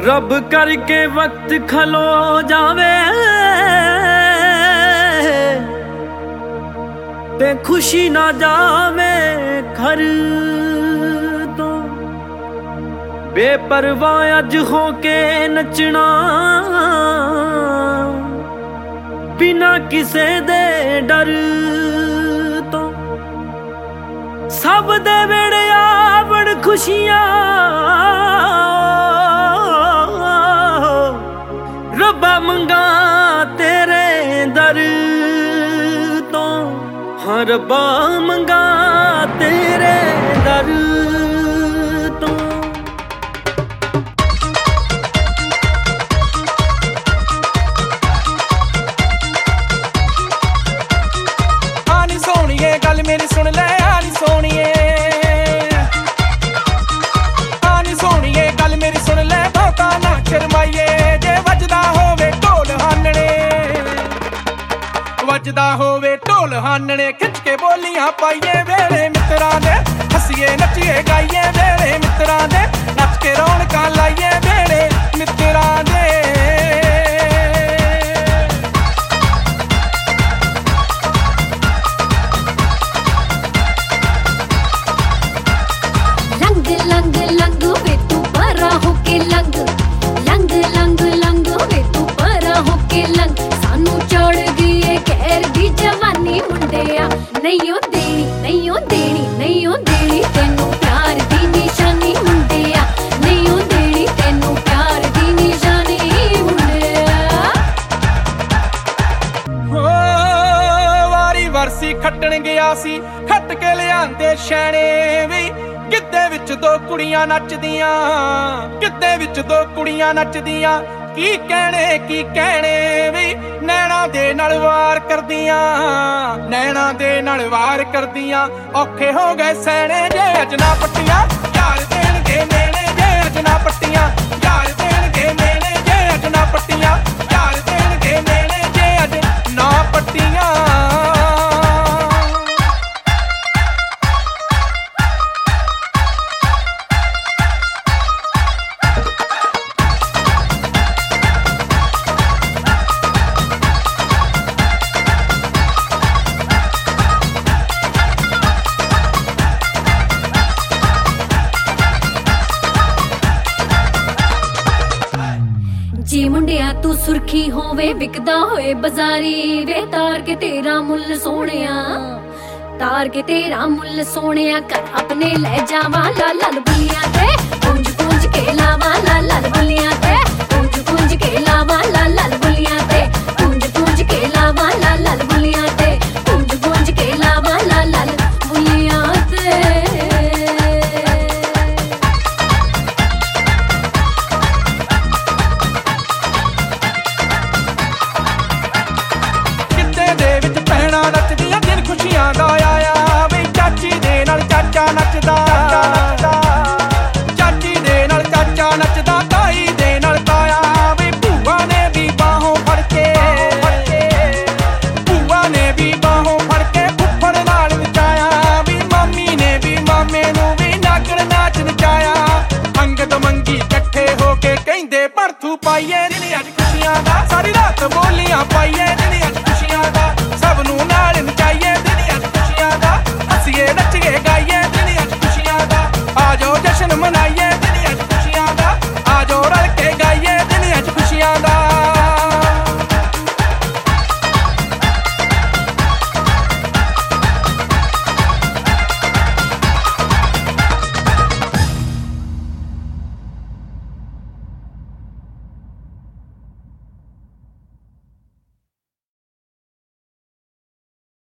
रब करके वक्त खलो जावे ते खुशी ना जावे घर तो। बेपरवाह अज हो के नचना बिना किसे दे डर तो। सब दे वेड़े आवड़ खुशियां रब्बा मंगा तेरे दर तो। हाँ रब्बा मंगा तेरे दर तो। आनी सोनिए गल मेरी सुन ले आनी सोनिए, आनी सोनिए गल मेरी सुन ले बहुता ना शर्माइए। जे वजदा होवे ढोल हानने, वजदा होवे ढोल हानने खिच के बोलियां पाइए वेले मित्रा दे। हसीए नचिए गाइए वेले मित्रा दे, नच के रौनकां लाइए वेले मित्रा दे। लंग लंग वे तू परा होके लंग, लंग लंग लंग वे तू परा होके लंग। सानू चढ़ गई है कहर दी जवानी मुंडिया, नहीं ओ देनी नहीं ओ देनी नहीं ओ देनी तेनू प्यार दी निशानी मुंडिया, नहीं ओ देनी तेनू प्यार दी निशानी मुंडिया। हो वारी वरसी खट्टण गया सी, खट के लियांदे शैणे वी। गिद्धे विच दो कुड़ियां नचदियां, गिद्धे विच दो कुड़ियां नचदियां। की कहने वी नैना दे नाल वार करदियां, नैना दे नाल वार करदियां। औखे हो गए सैने जे अज ना पट्टियां, यार देणगे मेने जे अज ना पट्टियां। यार देणगे मेने जे अज ना पट्टियां, यार देणगे मेने जे अज ना पट्टियां। जी मुंडिया तू सुर्खी होवे विकदा होए बाजारी वे। तार के तेरा मुल्ल सोनिया, तार के तेरा मुल्ल सोनिया। कर अपने ले जावा लाल लाल बुलियां ते, पूंज पूंज के लावा लाल लाल बुलियां ते। पूंज पूंज के लावा लाल लाल बुलियां ते, पूंज पूंज के लावा लाल लाल बुलियां ते। पूंज पूंज के लावा लाल लाल बुलियां ते। नचदियां दिन खुशियां दा आया वे। चाची दे नाल चाचा नचदा, चाची दे नाल चाचा नचदा। ताई दे नाल ताया वे। भूआ ने भी बाहों फड़ के, भूआ ने भी बाहों फड़ के फुफड़ नाल नचाया वी। मामी ने भी मामे नूं भी नागण नाच नचाया। अंगद मंगी इकट्ठे हो के कहंदे भड़थू पाइए।